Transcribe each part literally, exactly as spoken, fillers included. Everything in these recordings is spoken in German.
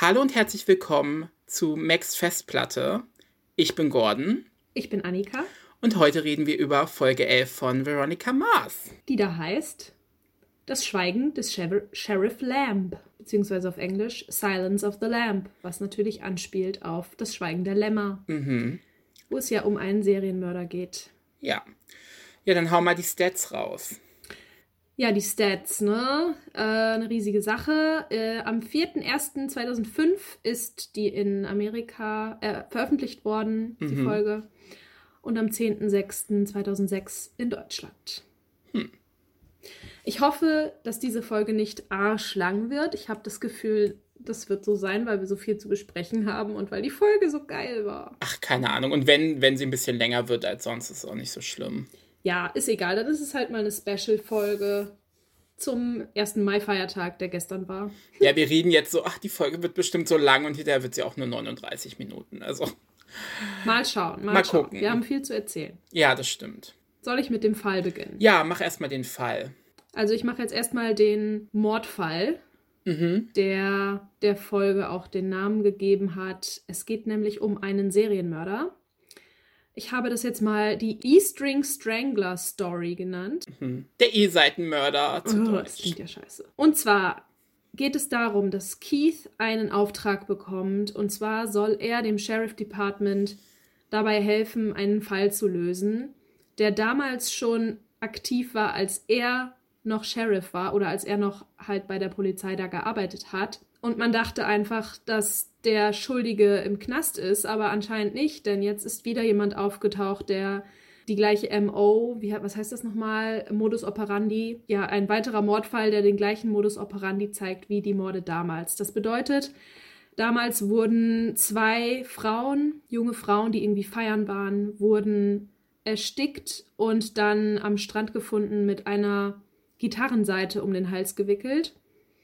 Hallo und herzlich willkommen zu Max Festplatte. Ich bin Gordon. Ich bin Annika. Und heute reden wir über Folge elf von Veronica Mars. Die da heißt Das Schweigen des Sher- Sheriff Lamb, beziehungsweise auf Englisch Silence of the Lamb, was natürlich anspielt auf Das Schweigen der Lämmer, Mhm. wo es ja um einen Serienmörder geht. Ja. Ja, dann hau mal die Stats raus. Ja, die Stats, ne? Äh, eine riesige Sache. Äh, am vierter erster zweitausendfünf ist die in Amerika äh, veröffentlicht worden, die Mhm. Folge. Und am zehnter sechster zweitausendsechs in Deutschland. Hm. Ich hoffe, dass diese Folge nicht arschlang wird. Ich habe das Gefühl, das wird so sein, weil wir so viel zu besprechen haben und weil die Folge so geil war. Ach, keine Ahnung. Und wenn, wenn sie ein bisschen länger wird als sonst, ist es auch nicht so schlimm. Ja, ist egal. Dann ist es halt mal eine Special-Folge zum ersten Mai-Feiertag, der gestern war. Ja, wir reden jetzt so, ach, die Folge wird bestimmt so lang und hinterher wird sie auch nur neununddreißig Minuten. Also, Mal schauen, mal, Mal schauen. gucken. Wir haben viel zu erzählen. ja, das stimmt. Soll ich mit dem Fall beginnen? Ja, mach erstmal den Fall. Also ich mache jetzt erstmal den Mordfall, Mhm. der der Folge auch den Namen gegeben hat. Es geht nämlich um einen Serienmörder. Ich habe das jetzt mal die E-String Strangler Story genannt. Mhm. Der E-Seitenmörder zu Oh, das Deutsch. klingt ja scheiße. Und zwar geht es darum, dass Keith einen Auftrag bekommt. Und zwar soll er dem Sheriff Department dabei helfen, einen Fall zu lösen, der damals schon aktiv war, als er noch Sheriff war oder als er noch halt bei der Polizei da gearbeitet hat. Und man dachte einfach, dass der Schuldige im Knast ist, aber anscheinend nicht, denn jetzt ist wieder jemand aufgetaucht, der die gleiche M O, wie, was heißt das nochmal, Modus operandi, ja, ein weiterer Mordfall, der den gleichen Modus operandi zeigt wie die Morde damals. Das bedeutet, damals wurden zwei Frauen, junge Frauen, die irgendwie feiern waren, wurden erstickt und dann am Strand gefunden mit einer Gitarrenseite um den Hals gewickelt.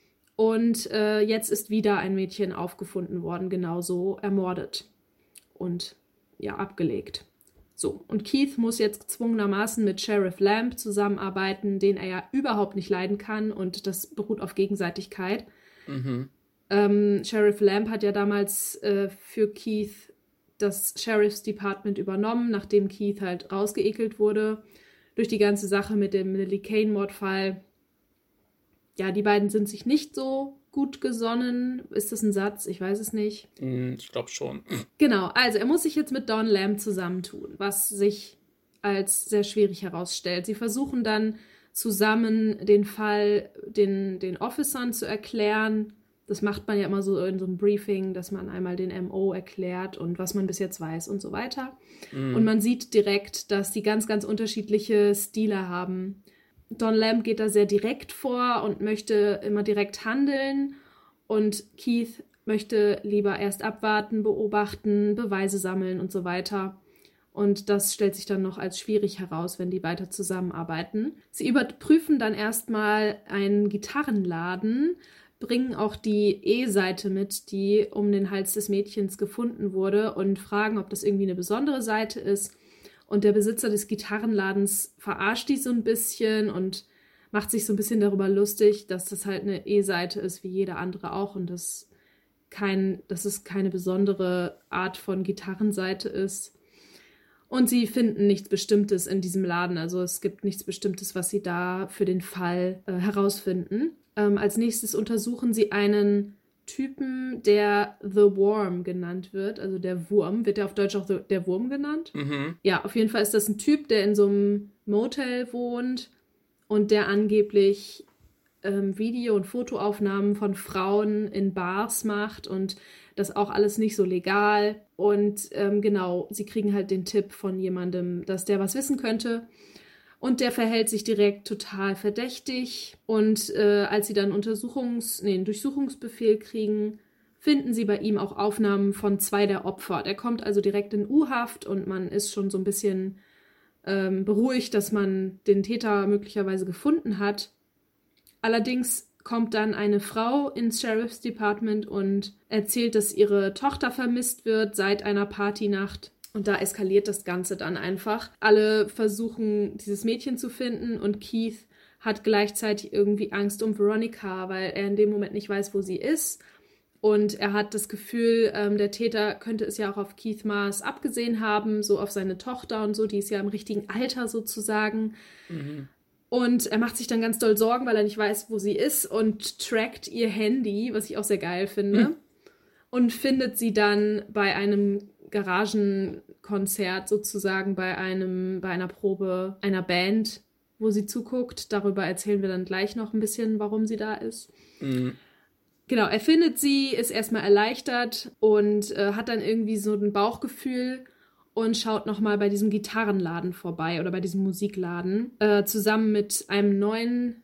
Und äh, jetzt ist wieder ein Mädchen aufgefunden worden, genauso ermordet und ja, abgelegt. So, und Keith muss jetzt gezwungenermaßen mit Sheriff Lamb zusammenarbeiten, den er ja überhaupt nicht leiden kann und das beruht auf Gegenseitigkeit. Mhm. Ähm, Sheriff Lamb hat ja damals äh, für Keith das Sheriff's Department übernommen, nachdem Keith halt rausgeekelt wurde durch die ganze Sache mit dem Lily Kane-Mordfall. Ja, die beiden sind sich nicht so gut gesonnen. Ist das ein Satz? Ich weiß es nicht. Mhm, ich glaube schon. Genau, also er muss sich jetzt mit Dawn Lamb zusammentun, was sich als sehr schwierig herausstellt. Sie versuchen dann zusammen den Fall den, den Officern zu erklären. Das macht man ja immer so in so einem Briefing, dass man einmal den M O erklärt und was man bis jetzt weiß und so weiter. Mhm. Und man sieht direkt, dass die ganz, ganz unterschiedliche Stile haben. Dawn Lamb geht da sehr direkt vor und möchte immer direkt handeln. Und Keith möchte lieber erst abwarten, beobachten, Beweise sammeln und so weiter. Und das stellt sich dann noch als schwierig heraus, wenn die weiter zusammenarbeiten. Sie überprüfen dann erstmal einen Gitarrenladen, bringen auch die E-Seite mit, die um den Hals des Mädchens gefunden wurde und fragen, ob das irgendwie eine besondere Seite ist. Und der Besitzer des Gitarrenladens verarscht die so ein bisschen und macht sich so ein bisschen darüber lustig, dass das halt eine E-Seite ist, wie jede andere auch und das, kein, dass es keine besondere Art von Gitarrenseite ist. Und sie finden nichts Bestimmtes in diesem Laden. Also es gibt nichts Bestimmtes, was sie da für den Fall äh, herausfinden. Ähm, als nächstes untersuchen sie einen Typen, der The Worm genannt wird. Also der Wurm. Wird der auf Deutsch auch the, der Wurm genannt? Mhm. Ja, auf jeden Fall ist das ein Typ, der in so einem Motel wohnt und der angeblich ähm, Video- und Fotoaufnahmen von Frauen in Bars macht und das auch alles nicht so legal. Und ähm, genau, sie kriegen halt den Tipp von jemandem, dass der was wissen könnte. Und der verhält sich direkt total verdächtig. Und äh, als sie dann Untersuchungs-, nee, einen Durchsuchungsbefehl kriegen, finden sie bei ihm auch Aufnahmen von zwei der Opfer. Der kommt also direkt in U-Haft und man ist schon so ein bisschen ähm, beruhigt, dass man den Täter möglicherweise gefunden hat. Allerdings kommt dann eine Frau ins Sheriff's Department und erzählt, dass ihre Tochter vermisst wird seit einer Partynacht. Und da eskaliert das Ganze dann einfach. Alle versuchen, dieses Mädchen zu finden und Keith hat gleichzeitig irgendwie Angst um Veronica, weil er in dem Moment nicht weiß, wo sie ist. Und er hat das Gefühl, ähm, der Täter könnte es ja auch auf Keith Mars abgesehen haben, so auf seine Tochter und so, die ist ja im richtigen Alter sozusagen. Mhm. Und er macht sich dann ganz doll Sorgen, weil er nicht weiß, wo sie ist und trackt ihr Handy, was ich auch sehr geil finde. Mhm. Und findet sie dann bei einem Garagenkonzert sozusagen, bei einem, bei einer Probe einer Band, wo sie zuguckt. Darüber erzählen wir dann gleich noch ein bisschen, warum sie da ist. Mhm. Genau, er findet sie, ist erstmal erleichtert und äh, hat dann irgendwie so ein Bauchgefühl und schaut nochmal bei diesem Gitarrenladen vorbei oder bei diesem Musikladen, äh, zusammen mit einem neuen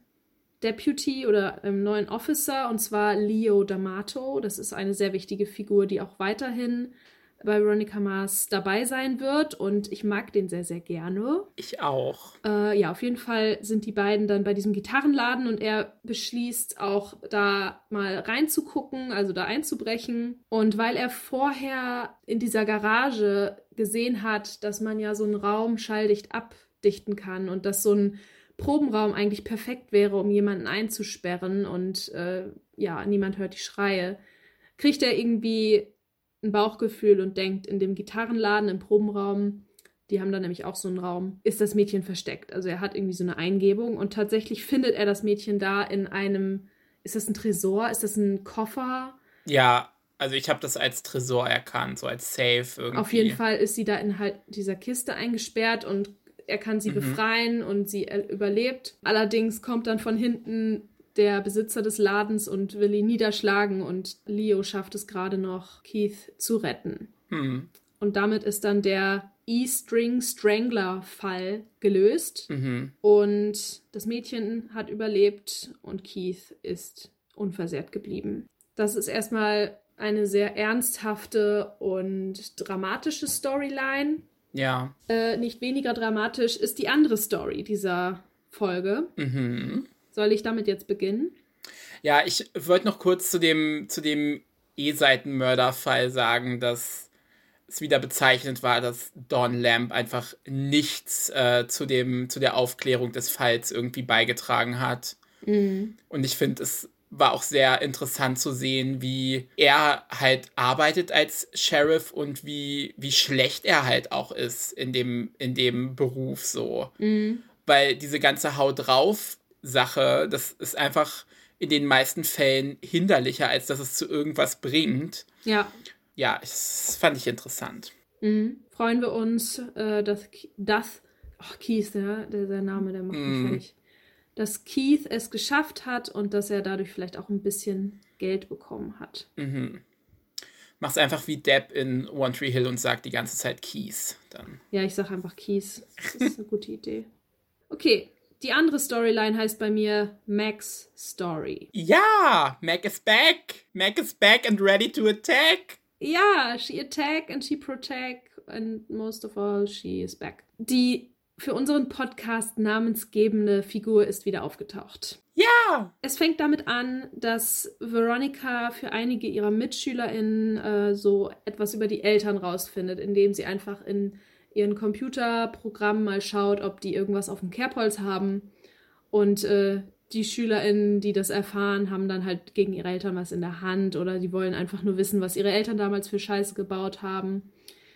Deputy oder einem neuen Officer, und zwar Leo D'Amato. Das ist eine sehr wichtige Figur, die auch weiterhin bei Veronica Mars dabei sein wird, und ich mag den sehr, sehr gerne. Ich auch. Äh, ja, auf jeden Fall sind die beiden dann bei diesem Gitarrenladen und er beschließt auch da mal reinzugucken, also da einzubrechen. Und weil er vorher in dieser Garage gesehen hat, dass man ja so einen Raum schalldicht abdichten kann und dass so ein Probenraum eigentlich perfekt wäre, um jemanden einzusperren und äh, ja, niemand hört die Schreie, kriegt er irgendwie ein Bauchgefühl und denkt, in dem Gitarrenladen, im Probenraum, die haben da nämlich auch so einen Raum, ist das Mädchen versteckt. Also er hat irgendwie so eine Eingebung und tatsächlich findet er das Mädchen da in einem, ist das ein Tresor, ist das ein Koffer? Ja, also ich habe das als Tresor erkannt, so als Safe irgendwie. Auf jeden Fall ist sie da in halt dieser Kiste eingesperrt und er kann sie mhm. befreien und sie überlebt. Allerdings kommt dann von hinten der Besitzer des Ladens und will ihn niederschlagen und Leo schafft es gerade noch, Keith zu retten. Hm. Und damit ist dann der E-String Strangler-Fall gelöst mhm. und das Mädchen hat überlebt und Keith ist unversehrt geblieben. Das ist erstmal eine sehr ernsthafte und dramatische Storyline. Ja. Äh, nicht weniger dramatisch ist die andere Story dieser Folge. Mhm. Soll ich damit jetzt beginnen? Ja, ich wollte noch kurz zu dem, zu dem E-Seiten-Mörderfall sagen, dass es wieder bezeichnet war, dass Dawn Lamb einfach nichts äh, zu, dem, zu der Aufklärung des Falls irgendwie beigetragen hat. Mhm. Und ich finde, es war auch sehr interessant zu sehen, wie er halt arbeitet als Sheriff und wie, wie schlecht er halt auch ist in dem, in dem Beruf so. Mhm. Weil diese ganze Hau drauf Sache, das ist einfach in den meisten Fällen hinderlicher, als dass es zu irgendwas bringt. Ja. Ja, das fand ich interessant. Mhm. Freuen wir uns, äh, dass, dass oh, Keith, ja, der, der Name, der macht mich mm. fertig, dass Keith es geschafft hat und dass er dadurch vielleicht auch ein bisschen Geld bekommen hat. Mhm. Mach's einfach wie Depp in One Tree Hill und sag die ganze Zeit Keith. Dann. Ja, ich sag einfach Keith. Das ist eine gute Idee. Okay. Die andere Storyline heißt bei mir Mac's Story. Ja, Mac is back. Mac is back and ready to attack. Ja, she attack and she protect and most of all, she is back. Die für unseren Podcast namensgebende Figur ist wieder aufgetaucht. Ja! Es fängt damit an, dass Veronica für einige ihrer MitschülerInnen äh, so etwas über die Eltern rausfindet, indem sie einfach in ihren Computerprogrammen mal schaut, ob die irgendwas auf dem Kerbholz haben. Und äh, die SchülerInnen, die das erfahren, haben dann halt gegen ihre Eltern was in der Hand oder die wollen einfach nur wissen, was ihre Eltern damals für Scheiße gebaut haben.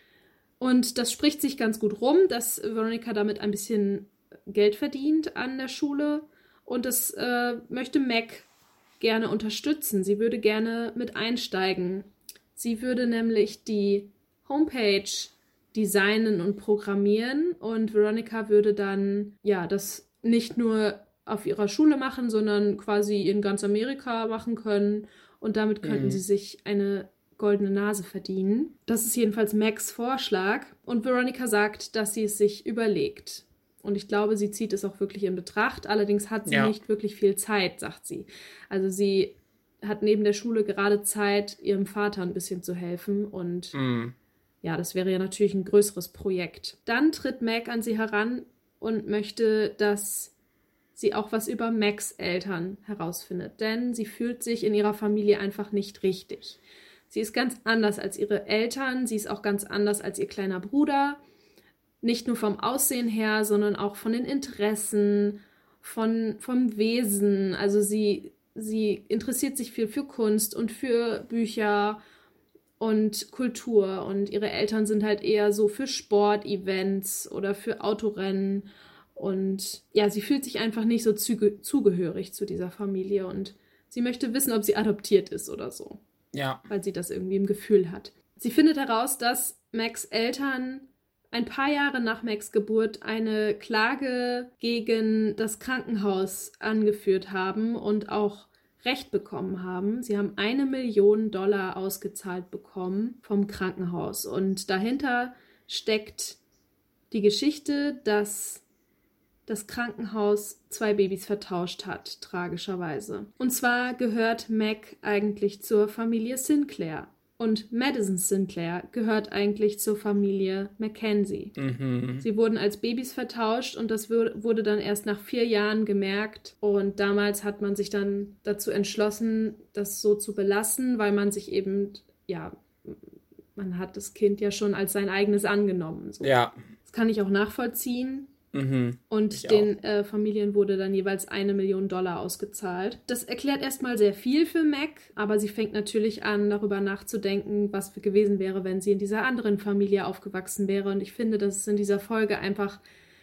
Und das spricht sich ganz gut rum, dass Veronica damit ein bisschen Geld verdient an der Schule. Und das äh, möchte Mac gerne unterstützen. Sie würde gerne mit einsteigen. Sie würde nämlich die Homepage designen und programmieren und Veronica würde dann ja das nicht nur auf ihrer Schule machen, sondern quasi in ganz Amerika machen können und damit könnten mhm. sie sich eine goldene Nase verdienen. Das ist jedenfalls Macs Vorschlag und Veronica sagt, dass sie es sich überlegt. Und ich glaube, sie zieht es auch wirklich in Betracht. Allerdings hat sie ja. nicht wirklich viel Zeit, sagt sie. Also sie hat neben der Schule gerade Zeit, ihrem Vater ein bisschen zu helfen und mhm. ja, das wäre ja natürlich ein größeres Projekt. Dann tritt Mac an sie heran und möchte, dass sie auch was über Macs Eltern herausfindet. Denn sie fühlt sich in ihrer Familie einfach nicht richtig. Sie ist ganz anders als ihre Eltern. Sie ist auch ganz anders als ihr kleiner Bruder. Nicht nur vom Aussehen her, sondern auch von den Interessen, von, vom Wesen. Also sie sie interessiert sich viel für Kunst und für Bücher und Kultur. Und ihre Eltern sind halt eher so für Sportevents oder für Autorennen. Und ja, sie fühlt sich einfach nicht so zuge- zugehörig zu dieser Familie. Und sie möchte wissen, ob sie adoptiert ist oder so. Ja. Weil sie das irgendwie im Gefühl hat. Sie findet heraus, dass Macs Eltern ein paar Jahre nach Macs Geburt eine Klage gegen das Krankenhaus angeführt haben und auch Recht bekommen haben. Sie haben eine Million Dollar ausgezahlt bekommen vom Krankenhaus. Und dahinter steckt die Geschichte, dass das Krankenhaus zwei Babys vertauscht hat, tragischerweise. Und zwar gehört Mac eigentlich zur Familie Sinclair. Und Madison Sinclair gehört eigentlich zur Familie Mackenzie. Mhm. Sie wurden als Babys vertauscht und das wurde dann erst nach vier Jahren gemerkt. Und damals hat man sich dann dazu entschlossen, das so zu belassen, weil man sich eben, ja, man hat das Kind ja schon als sein eigenes angenommen. So. Ja. Das kann ich auch nachvollziehen. Mhm. Und Ich den äh, Familien wurde dann jeweils eine Million Dollar ausgezahlt. Das erklärt erstmal sehr viel für Mac, aber sie fängt natürlich an, darüber nachzudenken, was gewesen wäre, wenn sie in dieser anderen Familie aufgewachsen wäre. Und ich finde, das ist in dieser Folge einfach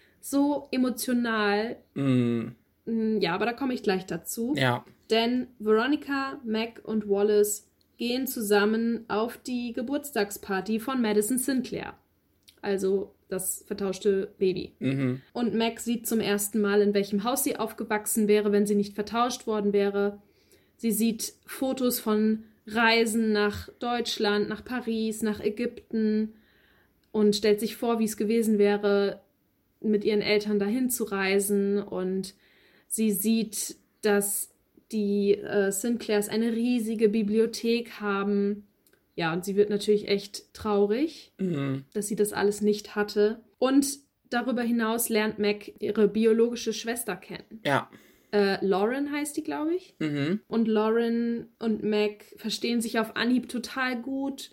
so emotional. Mhm. Ja, aber da komme ich gleich dazu. Ja. Denn Veronica, Mac und Wallace gehen zusammen auf die Geburtstagsparty von Madison Sinclair. Also das vertauschte Baby. Mhm. Und Mac sieht zum ersten Mal, in welchem Haus sie aufgewachsen wäre, wenn sie nicht vertauscht worden wäre. Sie sieht Fotos von Reisen nach Deutschland, nach Paris, nach Ägypten und stellt sich vor, wie es gewesen wäre, mit ihren Eltern dahin zu reisen. Und sie sieht, dass die äh, Sinclairs eine riesige Bibliothek haben. Ja, und sie wird natürlich echt traurig, Mhm. dass sie das alles nicht hatte. Und darüber hinaus lernt Mac ihre biologische Schwester kennen. Ja. Äh, Lauren heißt die, glaube ich. Mhm. Und Lauren und Mac verstehen sich auf Anhieb total gut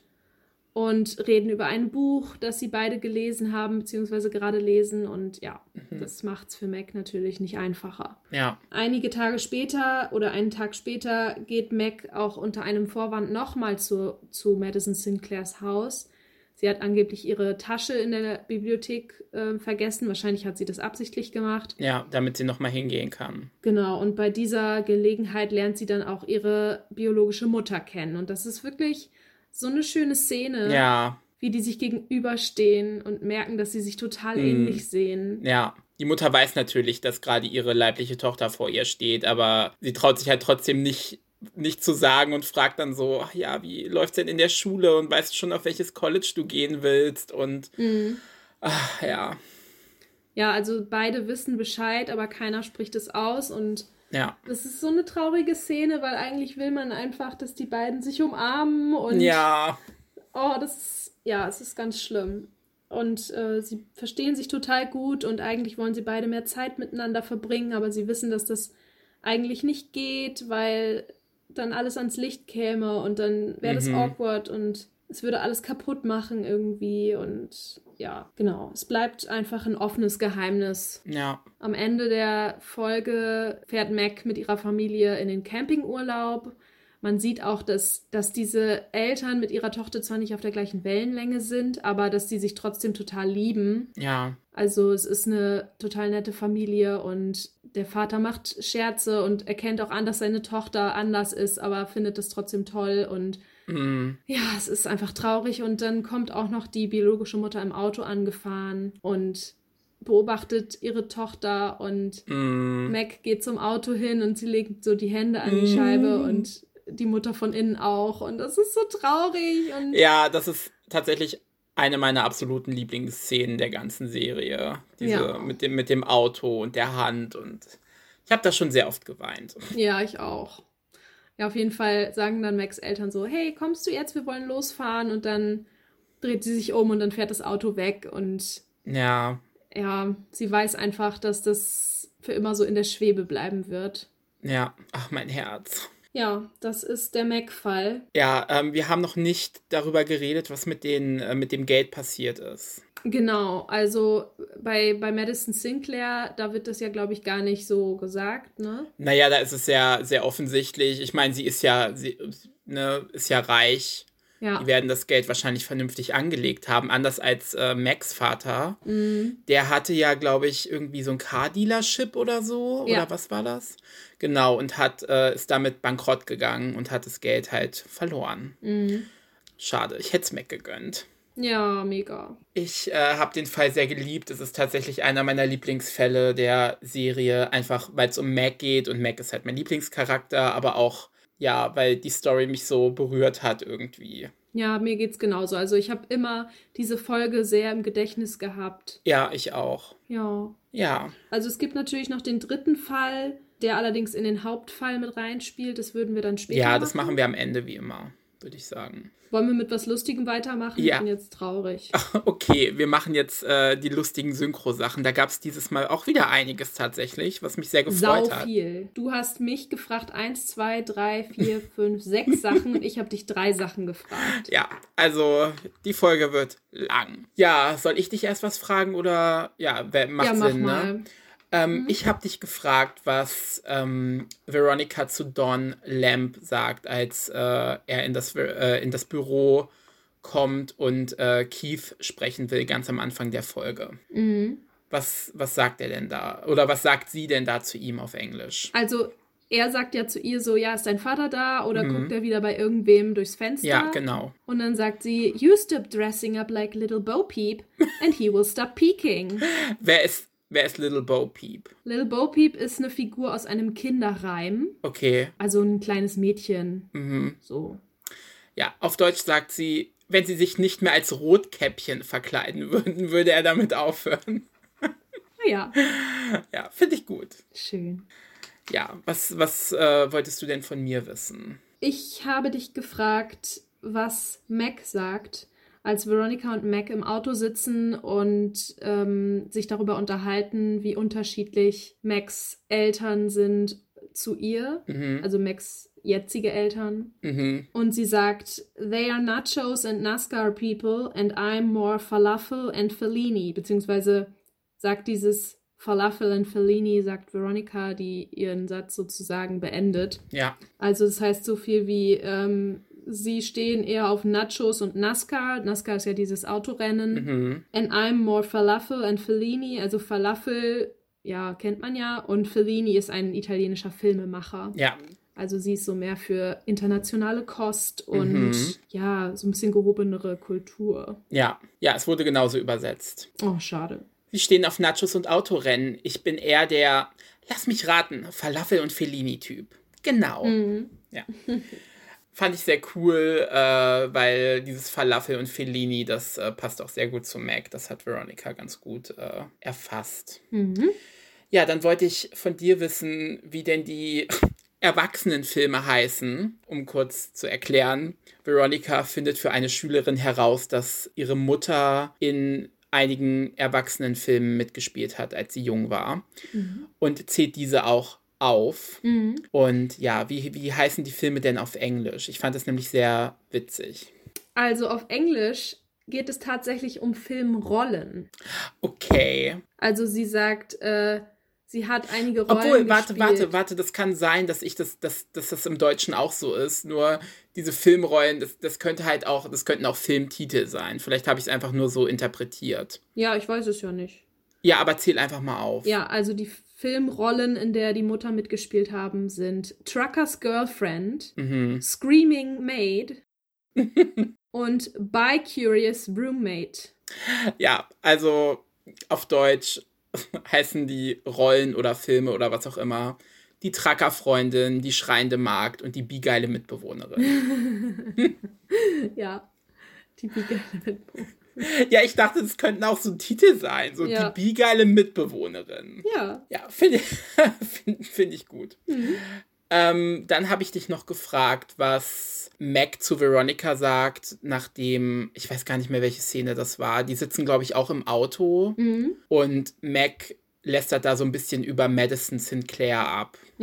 und reden über ein Buch, das sie beide gelesen haben, beziehungsweise gerade lesen. Und ja, Mhm. das macht's für Mac natürlich nicht einfacher. Ja. Einige Tage später oder einen Tag später geht Mac auch unter einem Vorwand nochmal zu, zu Madison Sinclairs Haus. Sie hat angeblich ihre Tasche in der Bibliothek äh, vergessen. Wahrscheinlich hat sie das absichtlich gemacht. Ja, damit sie nochmal hingehen kann. Genau, und bei dieser Gelegenheit lernt sie dann auch ihre biologische Mutter kennen. Und das ist wirklich so eine schöne Szene, Ja. wie die sich gegenüberstehen und merken, dass sie sich total Mhm. ähnlich sehen. Ja. Die Mutter weiß natürlich, dass gerade ihre leibliche Tochter vor ihr steht, aber sie traut sich halt trotzdem nicht, nicht zu sagen und fragt dann so, ach ja, wie läuft's denn in der Schule und weißt du schon, auf welches College du gehen willst? Und Mhm. ach ja. Ja, also beide wissen Bescheid, aber keiner spricht es aus und Ja. das ist so eine traurige Szene, weil eigentlich will man einfach, dass die beiden sich umarmen und Ja. oh, das ist, ja, es ist ganz schlimm. Und äh, sie verstehen sich total gut und eigentlich wollen sie beide mehr Zeit miteinander verbringen, aber sie wissen, dass das eigentlich nicht geht, weil dann alles ans Licht käme und dann wäre das Mhm. awkward und es würde alles kaputt machen irgendwie und ja, genau. Es bleibt einfach ein offenes Geheimnis. Ja. Am Ende der Folge fährt Mac mit ihrer Familie in den Campingurlaub. Man sieht auch, dass, dass diese Eltern mit ihrer Tochter zwar nicht auf der gleichen Wellenlänge sind, aber dass sie sich trotzdem total lieben. Ja. Also es ist eine total nette Familie und der Vater macht Scherze und erkennt auch an, dass seine Tochter anders ist, aber findet das trotzdem toll und Mhm. ja, es ist einfach traurig und dann kommt auch noch die biologische Mutter im Auto angefahren und beobachtet ihre Tochter und Mhm. Mac geht zum Auto hin und sie legt so die Hände an die Scheibe und die Mutter von innen auch und das ist so traurig und Ja, das ist tatsächlich eine meiner absoluten Lieblingsszenen der ganzen Serie. Diese Ja. mit dem, mit dem Auto und der Hand und ich habe da schon sehr oft geweint. ja, ich auch. Ja, auf jeden Fall sagen dann Macs Eltern so, hey, kommst du jetzt, wir wollen losfahren und dann dreht sie sich um und dann fährt das Auto weg und Ja. ja, sie weiß einfach, dass das für immer so in der Schwebe bleiben wird. Ja. Ach, mein Herz. Ja, das ist der Mac-Fall. Ja, ähm, wir haben noch nicht darüber geredet, was mit, den, äh, mit dem Geld passiert ist. Genau, also bei, bei Madison Sinclair, da wird das ja, glaube ich, gar nicht so gesagt, ne? Naja, da ist es sehr, sehr offensichtlich. Ich meine, sie ist ja, sie, ne, ist ja reich. Die Ja. werden das Geld wahrscheinlich vernünftig angelegt haben, anders als äh, Macs Vater. Mhm. Der hatte ja, glaube ich, irgendwie so ein Car-Dealership oder so. Ja. Oder was war das? Genau, und hat, äh, ist damit bankrott gegangen und hat das Geld halt verloren. Mhm. Schade, ich hätte es Mac gegönnt. Ja, mega. Ich äh, habe den Fall sehr geliebt. Es ist tatsächlich einer meiner Lieblingsfälle der Serie, einfach weil es um Mac geht und Mac ist halt mein Lieblingscharakter, aber auch, ja, weil die Story mich so berührt hat irgendwie. Ja, mir geht's genauso. Also ich habe immer diese Folge sehr im Gedächtnis gehabt. Ja, ich auch. Ja. Ja. Also es gibt natürlich noch den dritten Fall, der allerdings in den Hauptfall mit reinspielt. Das würden wir dann später Ja, machen. das machen wir am Ende wie immer, würde ich sagen. Wollen wir mit was Lustigem weitermachen? Ja. Ich bin jetzt traurig. Okay, wir machen jetzt äh, die lustigen Synchro-Sachen. Da gab es dieses Mal auch wieder einiges tatsächlich, was mich sehr gefreut Sau hat. viel. Du hast mich gefragt, eins, zwei, drei, vier, fünf, sechs Sachen und ich habe dich drei Sachen gefragt. Ja, also die Folge wird lang. Ja, soll ich dich erst was fragen oder ja, wer- macht Ja, mach Sinn, mal. ne? Ähm, Ich habe dich gefragt, was ähm, Veronica zu Don Lamb sagt, als äh, er in das, äh, in das Büro kommt und äh, Keith sprechen will, ganz am Anfang der Folge. Mhm. Was, was sagt er denn da? Oder was sagt sie denn da zu ihm auf Englisch? Also, er sagt ja zu ihr so, ja, ist dein Vater da? Oder Mhm. guckt er wieder bei irgendwem durchs Fenster? Ja, genau. Und dann sagt sie, you stop dressing up like little Bo Peep and he will stop peeking. Wer ist, wer ist Little Bo Peep? Little Bo Peep ist eine Figur aus einem Kinderreim. Okay. Also ein kleines Mädchen. Mhm. So. Ja, auf Deutsch sagt sie, wenn sie sich nicht mehr als Rotkäppchen verkleiden würden, würde er damit aufhören. Naja, Ja, finde ich gut. schön. Ja, was, was äh, wolltest du denn von mir wissen? Ich habe dich gefragt, was Mac sagt, als Veronica und Mac im Auto sitzen und ähm, sich darüber unterhalten, wie unterschiedlich Macs Eltern sind zu ihr, Mhm. also Macs jetzige Eltern. Mhm. Und sie sagt, they are nachos and NASCAR people and I'm more falafel and Fellini, beziehungsweise sagt dieses Falafel and Fellini, sagt Veronica, die ihren Satz sozusagen beendet. Ja. Also das heißt so viel wie, ähm, sie stehen eher auf Nachos und NASCAR. NASCAR ist ja dieses Autorennen. Mhm. And I'm more Falafel and Fellini. Also Falafel, ja, kennt man ja. Und Fellini ist ein italienischer Filmemacher. Ja. Also sie ist so mehr für internationale Kost und Mhm. ja, so ein bisschen gehobenere Kultur. Ja. Ja, es wurde genauso übersetzt. Oh, schade. Sie stehen auf Nachos und Autorennen. Ich bin eher der, lass mich raten, Falafel- und Fellini-Typ. Genau. Mhm. Ja. Fand ich sehr cool, äh, weil dieses Falafel und Fellini, das äh, passt auch sehr gut zu Mac. Das hat Veronica ganz gut äh, erfasst. Mhm. Ja, dann wollte ich von dir wissen, wie denn die Erwachsenenfilme heißen, um kurz zu erklären. Veronica findet für eine Schülerin heraus, dass ihre Mutter in einigen Erwachsenenfilmen mitgespielt hat, als sie jung war. Mhm. Und zählt diese auch auf. Mhm. Und ja, wie, wie heißen die Filme denn auf Englisch? Ich fand das nämlich sehr witzig. Also auf Englisch geht es tatsächlich um Filmrollen. Okay. Also sie sagt, äh, sie hat einige Rollen Obwohl, warte, gespielt. warte, warte, das kann sein, dass ich das, dass, dass das im Deutschen auch so ist. Nur diese Filmrollen, das, das könnte halt auch, das könnten auch Filmtitel sein. Vielleicht habe ich es einfach nur so interpretiert. Ja, ich weiß es ja nicht. Ja, aber zähl einfach mal auf. Ja, also die Filmrollen, in der die Mutter mitgespielt haben, sind Trucker's Girlfriend, Mhm. Screaming Maid und Bi-Curious Roommate. Ja, also auf Deutsch heißen die Rollen oder Filme oder was auch immer die Truckerfreundin, die schreiende Magd und die bigeile Mitbewohnerin. Ja, die bigeile Mitbewohnerin. Ja, ich dachte, das könnten auch so Titel sein. So Ja. die bigeile Mitbewohnerin. Ja. Ja, finde ich, find, find ich gut. Mhm. Ähm, dann habe ich dich noch gefragt, was Mac zu Veronica sagt, nachdem, ich weiß gar nicht mehr, welche Szene das war. Die sitzen, glaube ich, auch im Auto. Mhm. Und Mac lästert da so ein bisschen über Madison Sinclair ab. Ja.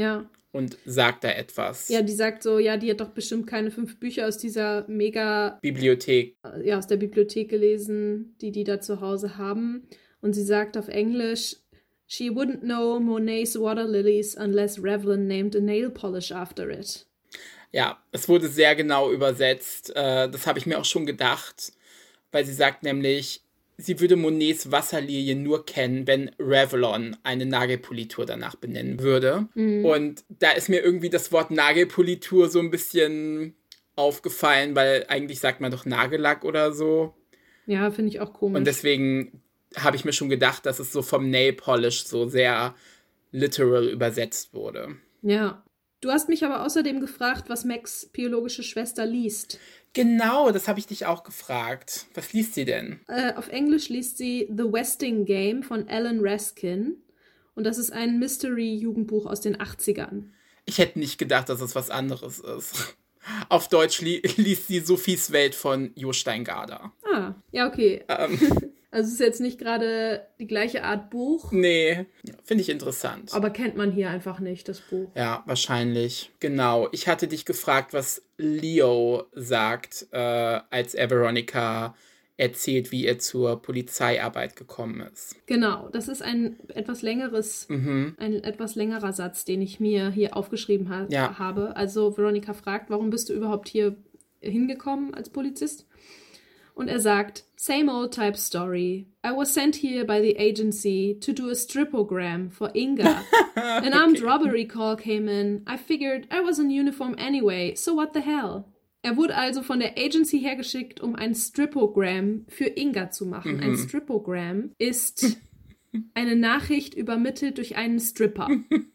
und sagt da etwas. Ja, die sagt so, ja, die hat doch bestimmt keine fünf Bücher aus dieser mega Bibliothek. Ja, aus der Bibliothek gelesen, die die da zu Hause haben. Und sie sagt auf Englisch, she wouldn't know Monet's Water Lilies unless Revlon named a nail polish after it. Ja, es wurde sehr genau übersetzt. Äh, das habe ich mir auch schon gedacht, weil sie sagt nämlich, sie würde Monets Wasserlilie nur kennen, wenn Revlon eine Nagelpolitur danach benennen würde. Mhm. Und da ist mir irgendwie das Wort Nagelpolitur so ein bisschen aufgefallen, weil eigentlich sagt man doch Nagellack oder so. Ja, finde ich auch komisch. Und deswegen habe ich mir schon gedacht, dass es so vom Nail Polish so sehr literal übersetzt wurde. Ja. Du hast mich aber außerdem gefragt, was Macs biologische Schwester liest. Genau, das habe ich dich auch gefragt. Was liest sie denn? Äh, auf Englisch liest sie The Westing Game von Alan Raskin. Und das ist ein Mystery-Jugendbuch aus den achtzigern. Ich hätte nicht gedacht, dass es was anderes ist. Auf Deutsch li- liest sie Sophies Welt von Jo Steingarder. Ah, ja, okay. Ähm. Also es ist jetzt nicht gerade die gleiche Art Buch. Nee, finde ich interessant. Aber kennt man hier einfach nicht, das Buch. Ja, wahrscheinlich. Genau. Ich hatte dich gefragt, was Leo sagt, äh, als er Veronica erzählt, wie er zur Polizeiarbeit gekommen ist. Genau, das ist ein etwas längeres, mhm. ein etwas längerer Satz, den ich mir hier aufgeschrieben ha- ja. habe. Also Veronica fragt, warum bist du überhaupt hier hingekommen als Polizist? Und er sagt, same old type story. I was sent here by the agency to do a stripogram for Inga. An armed okay. robbery call came in. I figured I was in uniform anyway, so what the hell? Er wurde also von der Agency hergeschickt, um ein Stripogram für Inga zu machen. Mhm. Ein Stripogram ist eine Nachricht übermittelt durch einen Stripper.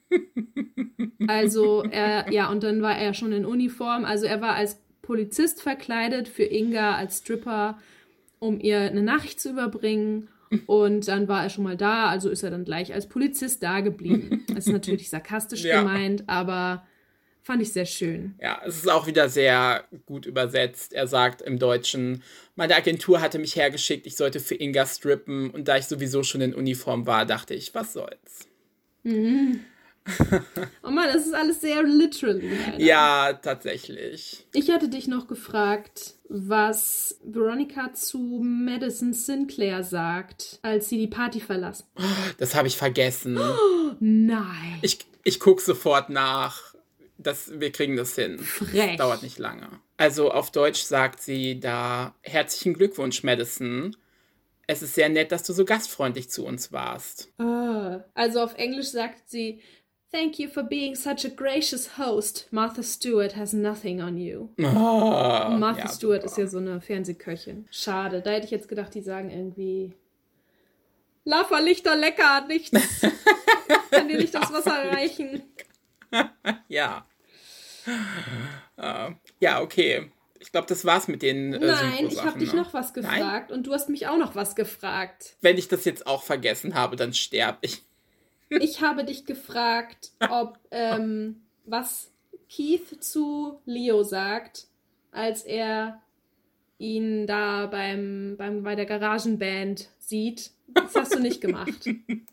Also er, ja, und dann war er schon in Uniform. Also er war als Polizist verkleidet für Inga als Stripper, um ihr eine Nachricht zu überbringen. Und dann war er schon mal da, also ist er dann gleich als Polizist da geblieben. Das ist natürlich sarkastisch ja. gemeint, aber fand ich sehr schön. Ja, es ist auch wieder sehr gut übersetzt. Er sagt im Deutschen, meine Agentur hatte mich hergeschickt, ich sollte für Inga strippen. Und da ich sowieso schon in Uniform war, dachte ich, was soll's. Mhm. Oh Mann, das ist alles sehr literally. Alter. Ja, tatsächlich. Ich hatte dich noch gefragt, was Veronica zu Madison Sinclair sagt, als sie die Party verlassen. Das habe ich vergessen. Oh, nein. Ich, ich gucke sofort nach. Das, wir kriegen das hin. Frech. Das dauert nicht lange. Also auf Deutsch sagt sie da, herzlichen Glückwunsch, Madison. Es ist sehr nett, dass du so gastfreundlich zu uns warst. Ah, also auf Englisch sagt sie, thank you for being such a gracious host. Martha Stewart has nothing on you. Oh, Martha ja, Stewart super. ist ja so eine Fernsehköchin. Schade, da hätte ich jetzt gedacht, die sagen irgendwie Lava, Lichter, lecker, nichts. Kann dir nicht das Wasser reichen. Ja. Uh, ja, okay. Ich glaube, das war's mit den äh, Nein, ich habe dich ne? noch was gefragt. Nein? Und du hast mich auch noch was gefragt. Wenn ich das jetzt auch vergessen habe, dann sterbe ich. Ich habe dich gefragt, ob ähm, was Keith zu Leo sagt, als er ihn da beim, beim, bei der Garagenband sieht. Das hast du nicht gemacht.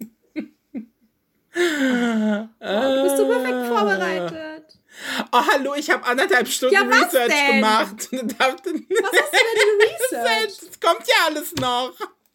Oh, du bist so perfekt vorbereitet. Oh, hallo, ich habe anderthalb Stunden ja, was Research denn? gemacht. Was hast du denn geresearched? Das kommt ja alles noch.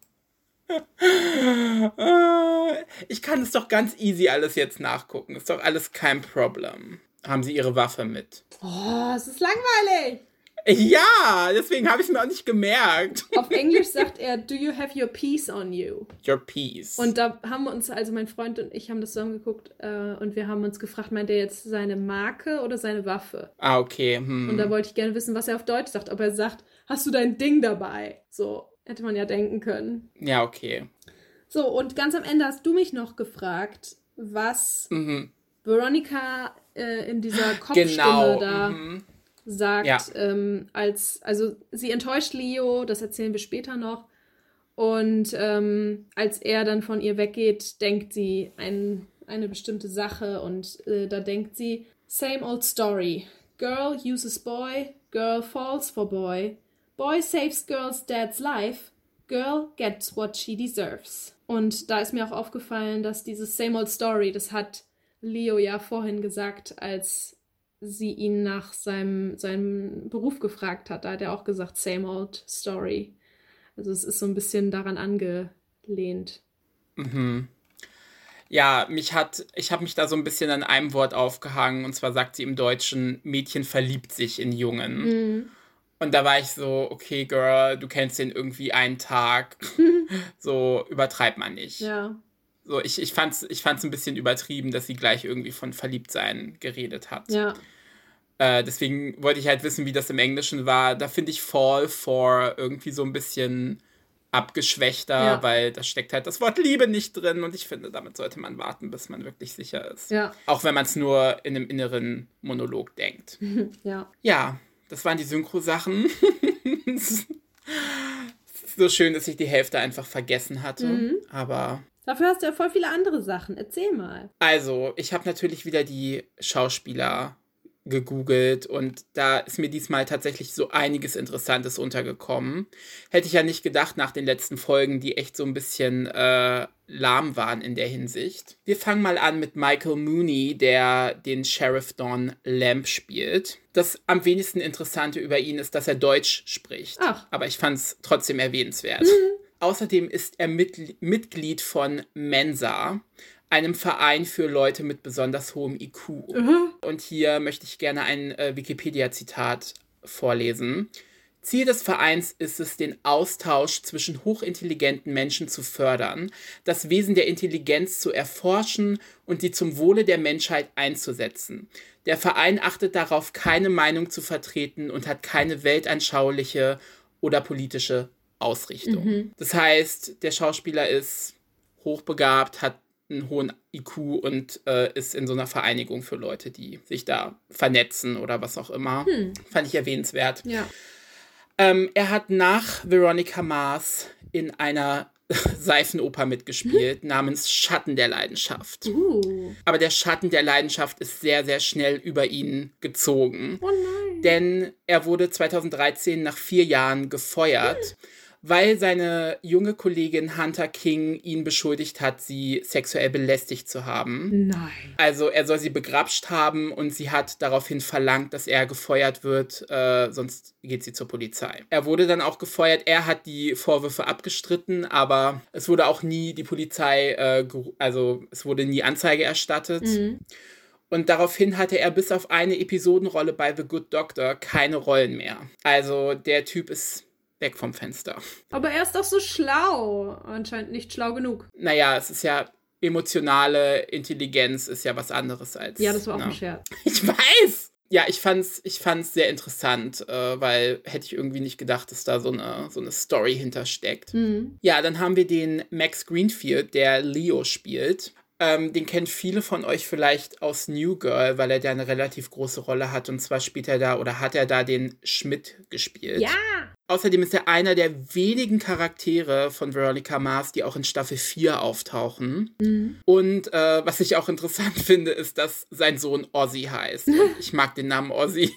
Ich kann es doch ganz easy alles jetzt nachgucken. Ist doch alles kein Problem. Haben Sie Ihre Waffe mit? Oh, es ist langweilig. Ja, deswegen habe ich es mir auch nicht gemerkt. Auf Englisch sagt er, do you have your piece on you? Your piece. Und da haben wir uns, also mein Freund und ich haben das zusammen geguckt äh, und wir haben uns gefragt, meint er jetzt seine Marke oder seine Waffe? Ah, okay. Hm. Und da wollte ich gerne wissen, was er auf Deutsch sagt. Ob er sagt, hast du dein Ding dabei? So, hätte man ja denken können. Ja, okay. So, und ganz am Ende hast du mich noch gefragt, was mhm. Veronica äh, in dieser Kopfstimme genau. da... Mhm. sagt, ja. ähm, als, also sie enttäuscht Leo, das erzählen wir später noch, und ähm, als er dann von ihr weggeht, denkt sie ein, eine bestimmte Sache und äh, da denkt sie, same old story, girl uses boy, girl falls for boy, boy saves girl's dad's life, girl gets what she deserves. Und da ist mir auch aufgefallen, dass dieses same old story, das hat Leo ja vorhin gesagt, als sie ihn nach seinem, seinem Beruf gefragt hat. Da hat er auch gesagt, same old story. Also es ist so ein bisschen daran angelehnt. Mhm. Ja, mich hat, ich habe mich da so ein bisschen an einem Wort aufgehangen, und zwar sagt sie im Deutschen, Mädchen verliebt sich in Jungen. Mhm. Und da war ich so, okay, Girl, du kennst den irgendwie einen Tag. So übertreibt man nicht. Ja. So, ich, ich fand's, ich fand's ein bisschen übertrieben, dass sie gleich irgendwie von Verliebtsein geredet hat. Ja. Äh, deswegen wollte ich halt wissen, wie das im Englischen war. Da finde ich Fall for irgendwie so ein bisschen abgeschwächter, Ja. weil da steckt halt das Wort Liebe nicht drin, und ich finde, damit sollte man warten, bis man wirklich sicher ist. Ja. Auch wenn man es nur in einem inneren Monolog denkt. Ja. Ja, das waren die Synchro-Sachen. So schön, dass ich die Hälfte einfach vergessen hatte, Mhm. aber... Dafür hast du ja voll viele andere Sachen. Erzähl mal. Also, ich habe natürlich wieder die Schauspieler gegoogelt, und da ist mir diesmal tatsächlich so einiges Interessantes untergekommen. Hätte ich ja nicht gedacht nach den letzten Folgen, die echt so ein bisschen äh, lahm waren in der Hinsicht. Wir fangen mal an mit Michael Mooney, der den Sheriff Don Lamb spielt. Das am wenigsten Interessante über ihn ist, dass er Deutsch spricht. Ach. Aber ich fand es trotzdem erwähnenswert. Außerdem ist er Mit- Mitglied von Mensa, einem Verein für Leute mit besonders hohem I Q. Mhm. Und hier möchte ich gerne ein äh, Wikipedia-Zitat vorlesen. Ziel des Vereins ist es, den Austausch zwischen hochintelligenten Menschen zu fördern, das Wesen der Intelligenz zu erforschen und sie zum Wohle der Menschheit einzusetzen. Der Verein achtet darauf, keine Meinung zu vertreten und hat keine weltanschauliche oder politische Ausrichtung. Mhm. Das heißt, der Schauspieler ist hochbegabt, hat einen hohen I Q und äh, ist in so einer Vereinigung für Leute, die sich da vernetzen oder was auch immer. Hm. Fand ich erwähnenswert. Ja. Ähm, er hat nach Veronica Mars in einer Seifenoper mitgespielt, namens Schatten der Leidenschaft. Uh. Aber der Schatten der Leidenschaft ist sehr, sehr schnell über ihn gezogen. Oh nein. Denn er wurde zweitausenddreizehn nach vier Jahren gefeuert, weil seine junge Kollegin Hunter King ihn beschuldigt hat, sie sexuell belästigt zu haben. Nein. Also er soll sie begrapscht haben, und sie hat daraufhin verlangt, dass er gefeuert wird, äh, sonst geht sie zur Polizei. Er wurde dann auch gefeuert, er hat die Vorwürfe abgestritten, aber es wurde auch nie die Polizei, äh, geru- also es wurde nie Anzeige erstattet. Mhm. Und daraufhin hatte er bis auf eine Episodenrolle bei The Good Doctor keine Rollen mehr. Also der Typ ist weg vom Fenster. Aber er ist doch so schlau. Anscheinend nicht schlau genug. Naja, es ist ja, emotionale Intelligenz ist ja was anderes als... Ja, das war auch na. ein Scherz. Ich weiß! Ja, ich fand's, ich fand's sehr interessant, äh, weil hätte ich irgendwie nicht gedacht, dass da so eine, so eine Story hintersteckt. Mhm. Ja, dann haben wir den Max Greenfield, der Leo spielt. Ähm, den kennen viele von euch vielleicht aus New Girl, weil er da eine relativ große Rolle hat. Und zwar spielt er da, oder hat er da den Schmidt gespielt. Ja! Außerdem ist er einer der wenigen Charaktere von Veronica Mars, die auch in Staffel vier auftauchen. Mhm. Und äh, was ich auch interessant finde, ist, dass sein Sohn Ozzy heißt. Und ich mag den Namen Ozzy.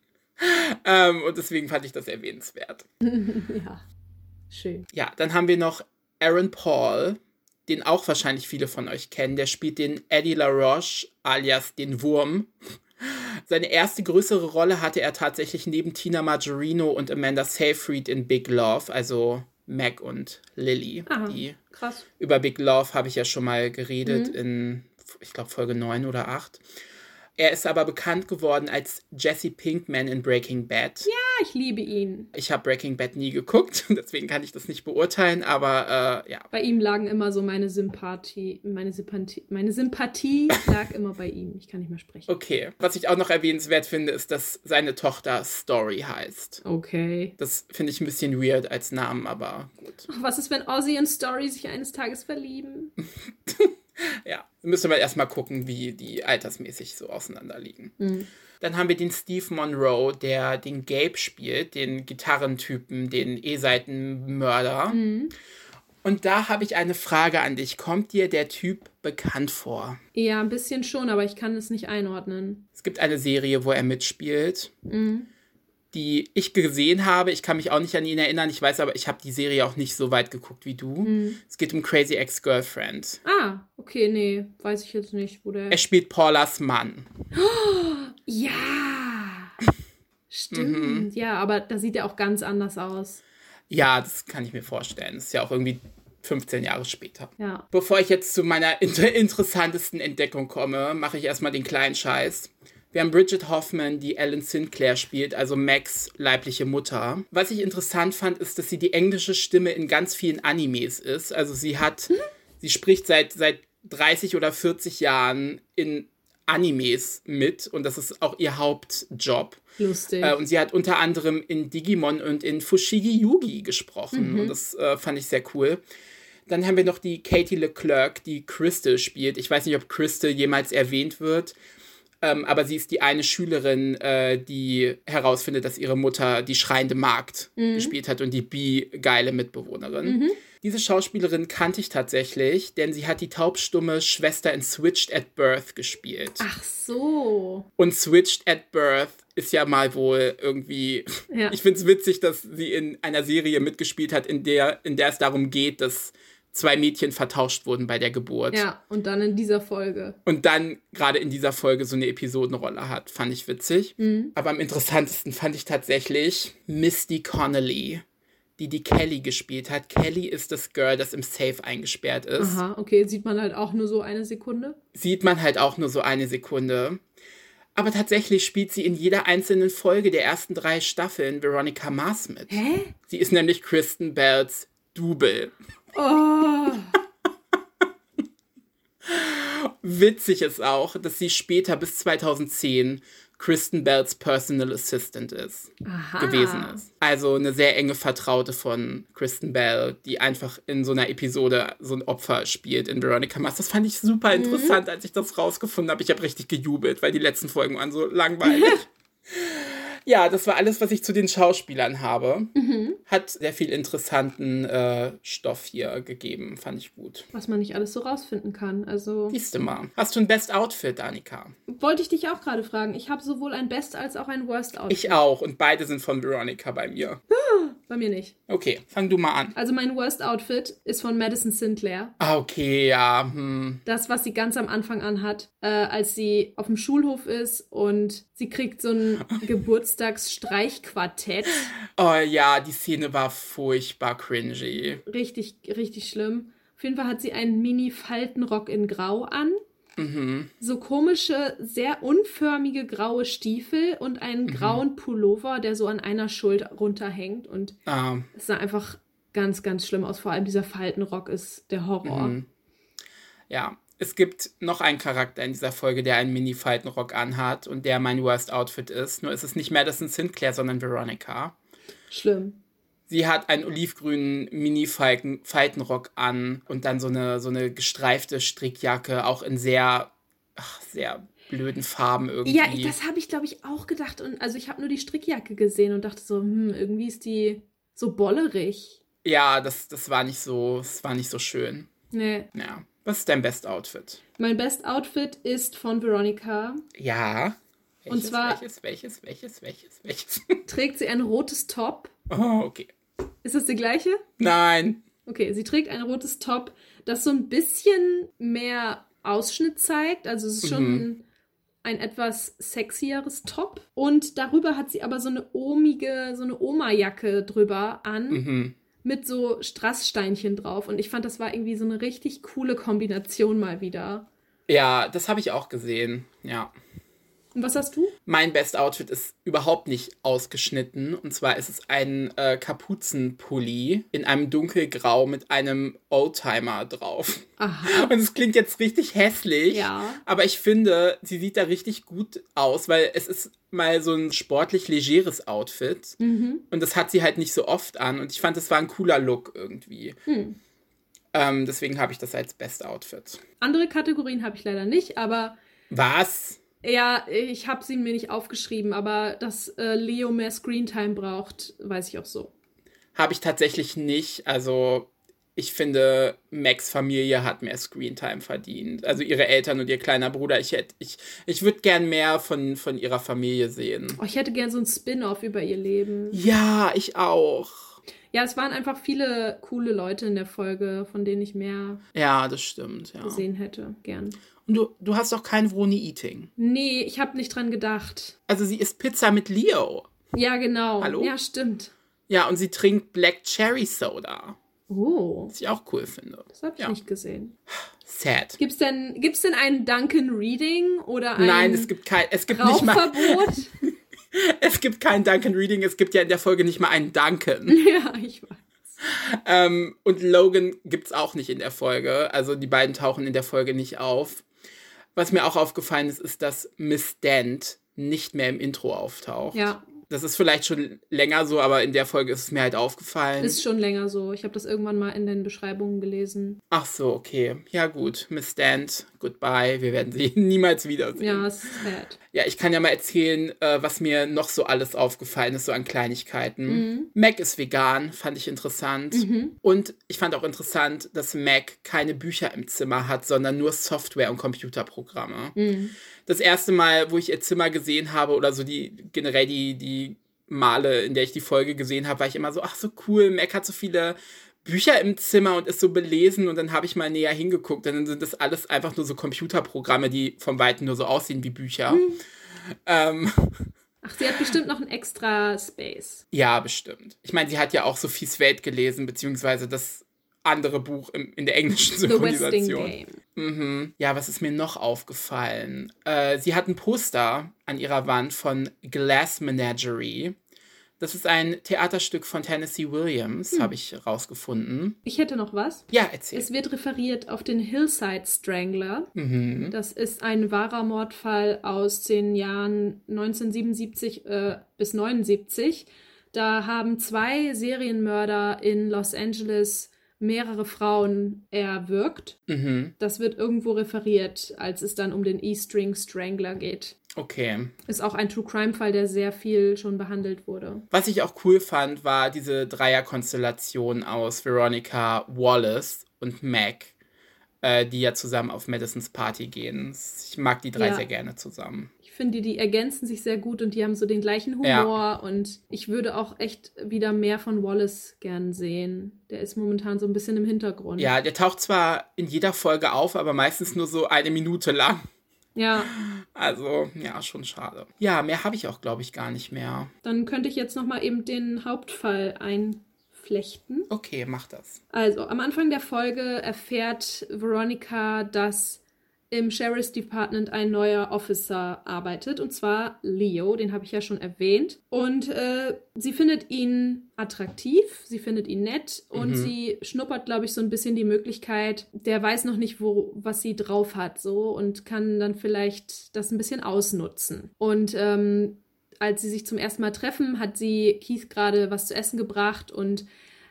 ähm, und deswegen fand ich das erwähnenswert. Ja. Schön. Ja, dann haben wir noch Aaron Paul, den auch wahrscheinlich viele von euch kennen. Der spielt den Eddie LaRoche, alias den Wurm. Seine erste größere Rolle hatte er tatsächlich neben Tina Majorino und Amanda Seyfried in Big Love, also Meg und Lily. Aha, Die, krass. über Big Love habe ich ja schon mal geredet Mhm. in, ich glaube, Folge neun oder acht. Er ist aber bekannt geworden als Jesse Pinkman in Breaking Bad. Ja, ich liebe ihn. Ich habe Breaking Bad nie geguckt, deswegen kann ich das nicht beurteilen, aber äh, ja. Bei ihm lagen immer so meine Sympathie, meine Sympathie, meine Sympathie lag immer bei ihm. Ich kann nicht mehr sprechen. Okay. Was ich auch noch erwähnenswert finde, ist, dass seine Tochter Story heißt. Okay. Das finde ich ein bisschen weird als Namen, aber gut. Was ist, wenn Ozzy und Story sich eines Tages verlieben? Ja, müssen wir erstmal gucken, wie die altersmäßig so auseinander liegen. Mhm. Dann haben wir den Steve Monroe, der den Gabe spielt, den Gitarrentypen, den E-Seiten-Mörder. Mhm. Und da habe ich eine Frage an dich. Kommt dir der Typ bekannt vor? Ja, ein bisschen schon, aber ich kann es nicht einordnen. Es gibt eine Serie, wo er mitspielt. Mhm. die ich gesehen habe. Ich kann mich auch nicht an ihn erinnern. Ich weiß aber, ich habe die Serie auch nicht so weit geguckt wie du. Hm. Es geht um Crazy Ex-Girlfriend. Ah, okay, nee, weiß ich jetzt nicht, wo der... Er spielt Paulas Mann. Oh, ja! Stimmt, mhm. ja, aber da sieht er auch ganz anders aus. Ja, das kann ich mir vorstellen. Das ist ja auch irgendwie fünfzehn Jahre später. Ja. Bevor ich jetzt zu meiner inter- interessantesten Entdeckung komme, mache ich erstmal den kleinen Scheiß. Wir haben Bridget Hoffman, die Ellen Sinclair spielt, also Max' leibliche Mutter. Was ich interessant fand, ist, dass sie die englische Stimme in ganz vielen Animes ist. Also sie hat, hm? sie spricht seit, seit dreißig oder vierzig Jahren in Animes mit und das ist auch ihr Hauptjob. Lustig. Äh, und sie hat unter anderem in Digimon und in Fushigi Yugi gesprochen. Mhm. Und das äh, fand ich sehr cool. Dann haben wir noch die Katie Leclerc, die Crystal spielt. Ich weiß nicht, ob Crystal jemals erwähnt wird. Ähm, aber sie ist die eine Schülerin, äh, die herausfindet, dass ihre Mutter die schreiende Magd mhm. gespielt hat und die bi-geile Mitbewohnerin. Mhm. Diese Schauspielerin kannte ich tatsächlich, denn sie hat die taubstumme Schwester in Switched at Birth gespielt. Ach so. Und Switched at Birth ist ja mal wohl irgendwie... Ja. Ich finde es witzig, dass sie in einer Serie mitgespielt hat, in der, in der es darum geht, dass zwei Mädchen vertauscht wurden bei der Geburt. Ja, und dann in dieser Folge. Und dann gerade in dieser Folge so eine Episodenrolle hat. Fand ich witzig. Mhm. Aber am interessantesten fand ich tatsächlich Misty Connolly, die die Kelly gespielt hat. Kelly ist das Girl, das im Safe eingesperrt ist. Aha, okay. Sieht man halt auch nur so eine Sekunde? Sieht man halt auch nur so eine Sekunde. Aber tatsächlich spielt sie in jeder einzelnen Folge der ersten drei Staffeln Veronica Mars mit. Hä? Sie ist nämlich Kristen Bells Double. Oh. Witzig ist auch, dass sie später bis zweitausendzehn Kristen Bells Personal Assistant ist, Aha. gewesen ist. Also eine sehr enge Vertraute von Kristen Bell, die einfach in so einer Episode so ein Opfer spielt in Veronica Mars. Das fand ich super interessant, mhm. als ich das rausgefunden habe. Ich habe richtig gejubelt, weil die letzten Folgen waren so langweilig. Ja, das war alles, was ich zu den Schauspielern habe. Mhm. Hat sehr viel interessanten äh, Stoff hier gegeben, fand ich gut. Was man nicht alles so rausfinden kann, also... Siehst du mal. Hast du ein Best Outfit, Annika? Wollte ich dich auch gerade fragen. Ich habe sowohl ein Best als auch ein Worst Outfit. Ich auch und beide sind von Veronica bei mir. Bei mir nicht. Okay, fang du mal an. Also mein Worst Outfit ist von Madison Sinclair. Ah, okay, ja. Hm. Das, was sie ganz am Anfang anhat, äh, als sie auf dem Schulhof ist und sie kriegt so ein Geburtstagsstreichquartett. Oh ja, die Szene war furchtbar cringy. Richtig, richtig schlimm. Auf jeden Fall hat sie einen Mini-Faltenrock in Grau an. Mhm. So komische, sehr unförmige graue Stiefel und einen mhm. grauen Pullover, der so an einer Schulter runterhängt. Und ah. es sah einfach ganz, ganz schlimm aus. Vor allem dieser Faltenrock ist der Horror. Mhm. Ja, es gibt noch einen Charakter in dieser Folge, der einen Mini-Faltenrock anhat und der mein Worst Outfit ist. Nur ist es nicht Madison Sinclair, sondern Veronica. Schlimm. Sie hat einen olivgrünen Mini-Faltenrock an und dann so eine, so eine gestreifte Strickjacke, auch in sehr, ach, sehr blöden Farben irgendwie. Ja, das habe ich, glaube ich, auch gedacht. Und also ich habe nur die Strickjacke gesehen und dachte so, hm, irgendwie ist die so bollerig. Ja, das, das war nicht so, das war nicht so schön. Nee. Ja. Was ist dein Best Outfit? Mein Best Outfit ist von Veronica. Ja. Welches, und zwar welches, welches, welches, welches, welches? trägt sie ein rotes Top. Oh, okay. Ist das die gleiche? Nein. Okay, sie trägt ein rotes Top, das so ein bisschen mehr Ausschnitt zeigt. Also es ist schon mhm. ein etwas sexieres Top. Und darüber hat sie aber so eine ohmige, so eine Oma-Jacke drüber an. Mhm. Mit so Strasssteinchen drauf. Und ich fand, das war irgendwie so eine richtig coole Kombination mal wieder. Ja, das habe ich auch gesehen. Ja. Und was hast du? Mein Best Outfit ist überhaupt nicht ausgeschnitten. Und zwar ist es ein äh, Kapuzenpulli in einem dunkelgrau mit einem Oldtimer drauf. Aha. Und es klingt jetzt richtig hässlich. Ja. Aber ich finde, sie sieht da richtig gut aus, weil es ist mal so ein sportlich legeres Outfit. Mhm. Und das hat sie halt nicht so oft an. Und ich fand, das war ein cooler Look irgendwie. Hm. Ähm, deswegen habe ich das als Best Outfit. Andere Kategorien habe ich leider nicht, aber... Was? Ja, ich habe sie mir nicht aufgeschrieben, aber dass äh, Leo mehr Screentime braucht, weiß ich auch so. Habe ich tatsächlich nicht. Also ich finde, Macs Familie hat mehr Screentime verdient. Also ihre Eltern und ihr kleiner Bruder. Ich hätte, ich, ich würde gern mehr von, von ihrer Familie sehen. Oh, ich hätte gern so ein Spin-off über ihr Leben. Ja, ich auch. Ja, es waren einfach viele coole Leute in der Folge, von denen ich mehr ja, das stimmt, ja. gesehen hätte, gern. Und du, du hast auch kein Vroni Eating. Nee, ich habe nicht dran gedacht. Also sie isst Pizza mit Leo. Ja, genau. Hallo? Ja, stimmt. Ja, und sie trinkt Black Cherry Soda. Oh. Was ich auch cool finde. Das habe ich ja. nicht gesehen. Sad. Gibt's denn, gibt's denn ein Duncan Reading oder ein Nein, es gibt kein, es gibt nicht mal, Rauchverbot? es gibt kein Duncan Reading, es gibt ja in der Folge nicht mal einen Duncan. Ja, ich weiß. Ähm, und Logan gibt's auch nicht in der Folge. Also die beiden tauchen in der Folge nicht auf. Was mir auch aufgefallen ist, ist, dass Miss Dent nicht mehr im Intro auftaucht. Ja. Das ist vielleicht schon länger so, aber in der Folge ist es mir halt aufgefallen. Ist schon länger so. Ich habe das irgendwann mal in den Beschreibungen gelesen. Ach so, okay. Ja gut, Miss Dent, goodbye. Wir werden sie niemals wiedersehen. Ja, es ist sad. Ja, ich kann ja mal erzählen, äh, was mir noch so alles aufgefallen ist, so an Kleinigkeiten. Mhm. Mac ist vegan, fand ich interessant. Mhm. Und ich fand auch interessant, dass Mac keine Bücher im Zimmer hat, sondern nur Software und Computerprogramme. Mhm. Das erste Mal, wo ich ihr Zimmer gesehen habe, oder so die generell die, die Male, in der ich die Folge gesehen habe, war ich immer so, ach so cool, Mac hat so viele Bücher im Zimmer und ist so belesen, und dann habe ich mal näher hingeguckt und dann sind das alles einfach nur so Computerprogramme, die vom Weiten nur so aussehen wie Bücher. Mhm. Ähm, Ach, sie hat bestimmt noch einen extra Space. ja, bestimmt. Ich meine, sie hat ja auch Sophies Welt gelesen, beziehungsweise das andere Buch im, in der englischen The Westing Synchronisation. Game. Mhm. Ja, was ist mir noch aufgefallen? Äh, sie hat ein Poster an ihrer Wand von Glass Menagerie. Das ist ein Theaterstück von Tennessee Williams, Hm. habe ich rausgefunden. Ich hätte noch was. Ja, erzähl. Es wird referiert auf den Hillside Strangler. Mhm. Das ist ein wahrer Mordfall aus den Jahren neunzehnhundertsiebenundsiebzig äh, bis neunundsiebzig. Da haben zwei Serienmörder in Los Angeles mehrere Frauen erwürgt. Mhm. Das wird irgendwo referiert, als es dann um den E-String Strangler geht. Okay. Ist auch ein True-Crime-Fall, der sehr viel schon behandelt wurde. Was ich auch cool fand, war diese Dreierkonstellation aus Veronica, Wallace und Mac, äh, die ja zusammen auf Madisons Party gehen. Ich mag die drei Ja. sehr gerne zusammen. Ich finde, die, die ergänzen sich sehr gut und die haben so den gleichen Humor. Ja. Und ich würde auch echt wieder mehr von Wallace gern sehen. Der ist momentan so ein bisschen im Hintergrund. Ja, der taucht zwar in jeder Folge auf, aber meistens nur so eine Minute lang. Ja, Also, ja, schon schade. Ja, mehr habe ich auch, glaube ich, gar nicht mehr. dann könnte ich jetzt nochmal eben den Hauptfall einflechten. Okay, mach das. Also, am Anfang der Folge erfährt Veronica, dass im Sheriff's Department ein neuer Officer arbeitet, und zwar Leo, den habe ich ja schon erwähnt. Und äh, sie findet ihn attraktiv, sie findet ihn nett und Mhm. sie schnuppert, glaube ich, so ein bisschen die Möglichkeit, der weiß noch nicht, wo, was sie drauf hat, so, und kann dann vielleicht das ein bisschen ausnutzen. Und ähm, als sie sich zum ersten Mal treffen, hat sie Keith gerade was zu essen gebracht und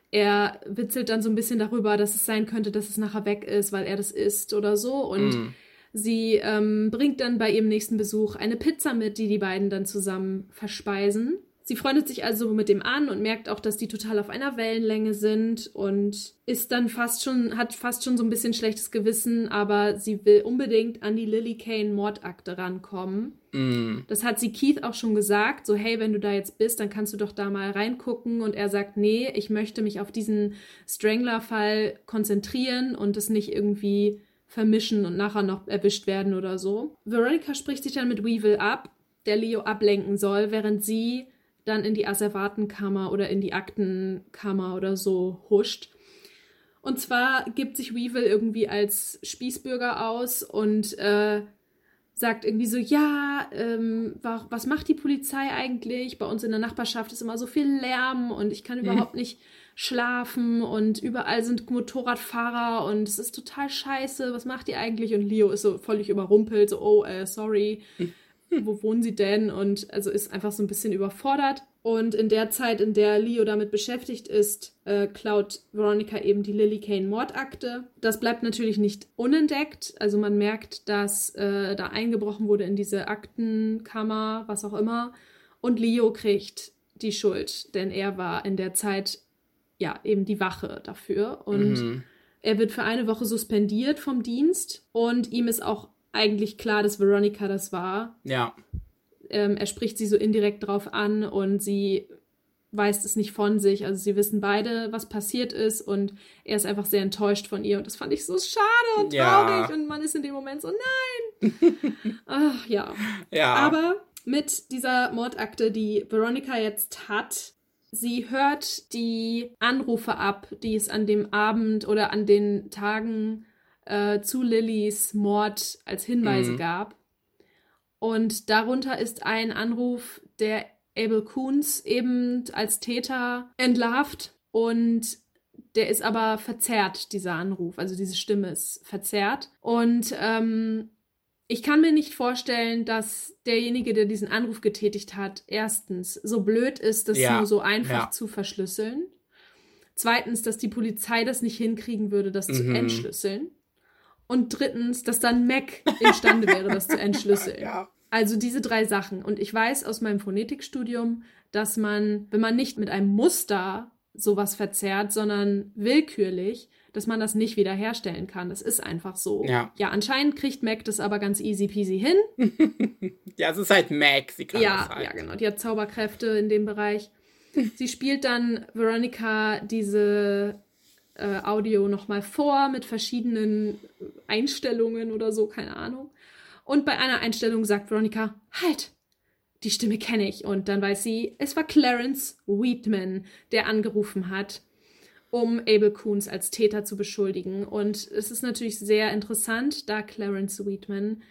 er witzelt dann so ein bisschen darüber, dass es sein könnte, dass es nachher weg ist, weil er das isst oder so. Und Mm. sie ähm, bringt dann bei ihrem nächsten Besuch eine Pizza mit, die die beiden dann zusammen verspeisen. Sie freundet sich also mit dem an und merkt auch, dass die total auf einer Wellenlänge sind und ist dann fast schon, hat fast schon so ein bisschen schlechtes Gewissen, aber sie will unbedingt an die Lily Kane Mordakte rankommen. Mm. Das hat sie Keith auch schon gesagt, so hey, wenn du da jetzt bist, dann kannst du doch da mal reingucken. Und er sagt, nee, ich möchte mich auf diesen Strangler-Fall konzentrieren und es nicht irgendwie vermischen und nachher noch erwischt werden oder so. Veronica spricht sich dann mit Weevil ab, der Leo ablenken soll, während sie dann in die Asservatenkammer oder in die Aktenkammer oder so huscht. Und zwar gibt sich Weevil irgendwie als Spießbürger aus und äh, sagt irgendwie so, ja, ähm, wa- was macht die Polizei eigentlich? Bei uns in der Nachbarschaft ist immer so viel Lärm und ich kann überhaupt nicht schlafen und überall sind Motorradfahrer und es ist total scheiße. Was macht ihr eigentlich? Und Leo ist so völlig überrumpelt, so, oh, äh, sorry, wo wohnen sie denn? Und also ist einfach so ein bisschen überfordert. Und in der Zeit, in der Leo damit beschäftigt ist, äh, klaut Veronica eben die Lily Kane Mordakte. Das bleibt natürlich nicht unentdeckt. Also man merkt, dass äh, da eingebrochen wurde in diese Aktenkammer, was auch immer. Und Leo kriegt die Schuld, denn er war in der Zeit ja, eben die Wache dafür. Und mhm. er wird für eine Woche suspendiert vom Dienst und ihm ist auch eigentlich klar, dass Veronica das war. Ja. Ähm, er spricht sie so indirekt drauf an und sie weist es nicht von sich. Also sie wissen beide, was passiert ist und er ist einfach sehr enttäuscht von ihr und das fand ich so schade und traurig ja. und man ist in dem Moment so, nein! Ach, ja. ja. Aber mit dieser Mordakte, die Veronica jetzt hat, sie hört die Anrufe ab, die es an dem Abend oder an den Tagen äh, zu Lillys Mord als Hinweise mhm. gab. Und darunter ist ein Anruf, der Abel Koontz eben als Täter entlarvt und der ist aber verzerrt, dieser Anruf. Also diese Stimme ist verzerrt. Und ähm, ich kann mir nicht vorstellen, dass derjenige, der diesen Anruf getätigt hat, erstens so blöd ist, das ja. nur so einfach ja. zu verschlüsseln. Zweitens, dass die Polizei das nicht hinkriegen würde, das mhm. zu entschlüsseln. Und drittens, dass dann Mac imstande wäre, das zu entschlüsseln. Ja. Also diese drei Sachen. Und ich weiß aus meinem Phonetikstudium, dass man, wenn man nicht mit einem Muster sowas verzerrt, sondern willkürlich, dass man das nicht wiederherstellen kann. Das ist einfach so. Ja, ja anscheinend kriegt Mac das aber ganz easy peasy hin. ja, es ist halt Mac. Sie kann ja, das halt. Ja, genau. Die hat Zauberkräfte in dem Bereich. Sie spielt dann Veronica diese äh, Audio nochmal vor mit verschiedenen Einstellungen oder so, keine Ahnung. Und bei einer Einstellung sagt Veronica, halt, die Stimme kenne ich. Und dann weiß sie, es war Clarence Wheatman, der angerufen hat, um Abel Koontz als Täter zu beschuldigen. Und es ist natürlich sehr interessant, da Clarence Wheatman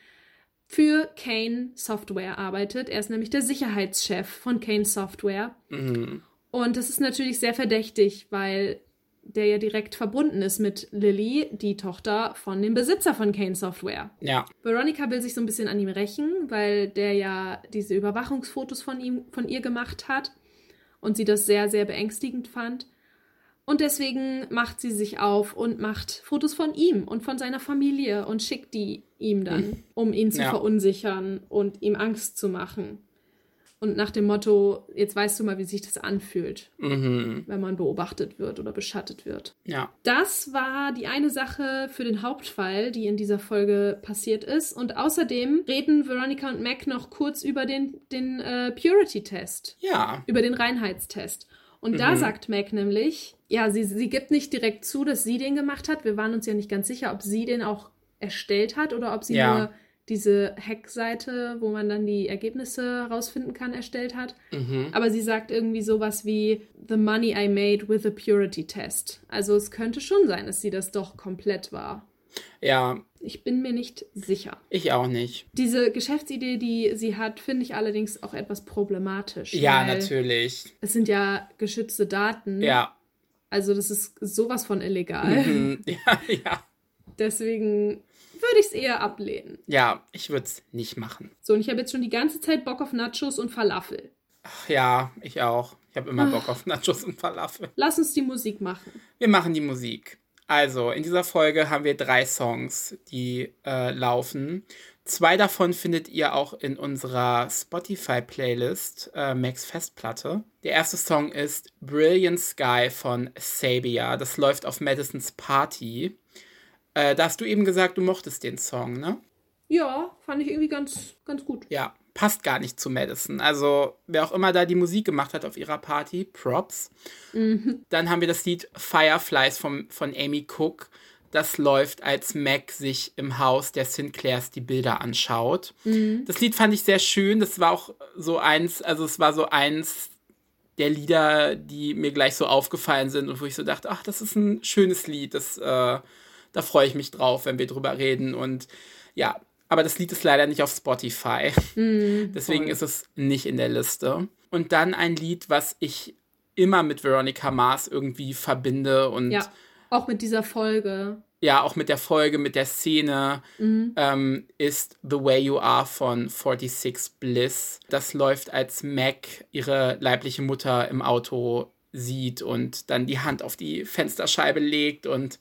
für Kane Software arbeitet. Er ist nämlich der Sicherheitschef von Kane Software. Mhm. Und das ist natürlich sehr verdächtig, weil der ja direkt verbunden ist mit Lily, die Tochter von dem Besitzer von Kane Software. Ja. Veronica will sich so ein bisschen an ihm rächen, weil der ja diese Überwachungsfotos von ihm, von ihr gemacht hat und sie das sehr, sehr beängstigend fand. Und deswegen macht sie sich auf und macht Fotos von ihm und von seiner Familie und schickt die ihm dann, um ihn zu ja. verunsichern und ihm Angst zu machen. Und nach dem Motto, jetzt weißt du mal, wie sich das anfühlt, mhm. wenn man beobachtet wird oder beschattet wird. Ja. Das war die eine Sache für den Hauptfall, die in dieser Folge passiert ist. Und außerdem reden Veronica und Mac noch kurz über den, den äh, Purity-Test. Ja. Über den Reinheitstest. Und mhm. da sagt Mac nämlich, ja, sie, sie gibt nicht direkt zu, dass sie den gemacht hat. Wir waren uns ja nicht ganz sicher, ob sie den auch erstellt hat oder ob sie ja. nur diese Hack-Seite, wo man dann die Ergebnisse herausfinden kann, erstellt hat. Mhm. Aber sie sagt irgendwie sowas wie The money I made with a purity test. Also es könnte schon sein, dass sie das doch komplett war. Ja. Ich bin mir nicht sicher. Ich auch nicht. Diese Geschäftsidee, die sie hat, finde ich allerdings auch etwas problematisch. Ja, natürlich. Es sind ja geschützte Daten. Ja. Also das ist sowas von illegal. Mhm. Ja, ja. Deswegen würde ich es eher ablehnen. Ja, ich würde es nicht machen. So, und ich habe jetzt schon die ganze Zeit Bock auf Nachos und Falafel. Ach, ja, ich auch. Ich habe immer Bock auf Nachos und Falafel. Lass uns die Musik machen. Wir machen die Musik. Also, in dieser Folge haben wir drei Songs, die äh, laufen. Zwei davon findet ihr auch in unserer Spotify-Playlist, äh, Max Festplatte. Der erste Song ist Brilliant Sky von Sabia. Das läuft auf Madisons Party. Äh, da hast du eben gesagt, du mochtest den Song, ne? Ja, fand ich irgendwie ganz, ganz gut. Ja, passt gar nicht zu Madison. Also, wer auch immer da die Musik gemacht hat auf ihrer Party, Props. Mhm. Dann haben wir das Lied Fireflies vom, von Amy Cook. Das läuft, als Mac sich im Haus der Sinclairs die Bilder anschaut. Mhm. Das Lied fand ich sehr schön. Das war auch so eins, also es war so eins der Lieder, die mir gleich so aufgefallen sind und wo ich so dachte, ach, das ist ein schönes Lied. Das, äh, da freue ich mich drauf, wenn wir drüber reden. Und ja, aber das Lied ist leider nicht auf Spotify. Mhm, Deswegen voll. ist es nicht in der Liste. Und dann ein Lied, was ich immer mit Veronica Mars irgendwie verbinde. Und ja, auch mit dieser Folge. Ja, auch mit der Folge, mit der Szene, mhm. ähm, ist The Way You Are von forty-six Bliss. Das läuft, als Mac ihre leibliche Mutter im Auto sieht und dann die Hand auf die Fensterscheibe legt und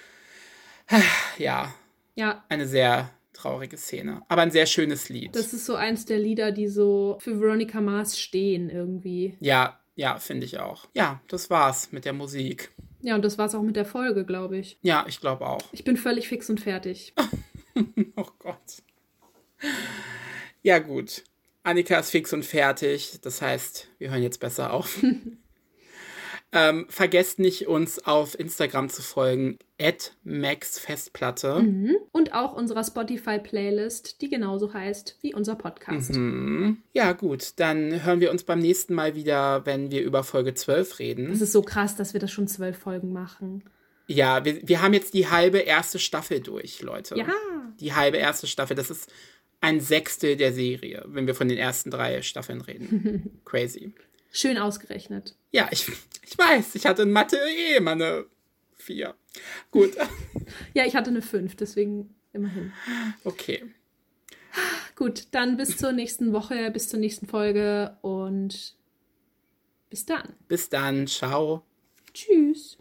ja, ja, eine sehr traurige Szene, aber ein sehr schönes Lied. Das ist so eins der Lieder, die so für Veronica Mars stehen irgendwie. Ja, Ja, finde ich auch. Ja, das war's mit der Musik. Ja, und das war's auch mit der Folge, glaube ich. Ja, ich glaube auch. Ich bin völlig fix und fertig. Oh Gott. Ja, gut. Annika ist fix und fertig. Das heißt, wir hören jetzt besser auf. ähm, vergesst nicht, uns auf Instagram zu folgen. at maxfestplatte. Mhm. Und auch unserer Spotify-Playlist, die genauso heißt wie unser Podcast. Mhm. Ja, gut. Dann hören wir uns beim nächsten Mal wieder, wenn wir über Folge zwölf reden. Das ist so krass, dass wir das schon zwölf Folgen machen. Ja, wir, wir haben jetzt die halbe erste Staffel durch, Leute. Ja. Die halbe erste Staffel. Das ist ein Sechstel der Serie, wenn wir von den ersten drei Staffeln reden. Crazy. Schön ausgerechnet. Ja, ich, ich weiß. Ich hatte in Mathe eh immer eine vier. Gut. Ja, ich hatte eine fünf, deswegen immerhin. Okay. Gut, dann bis zur nächsten Woche, bis zur nächsten Folge und bis dann. Bis dann. Ciao. Tschüss.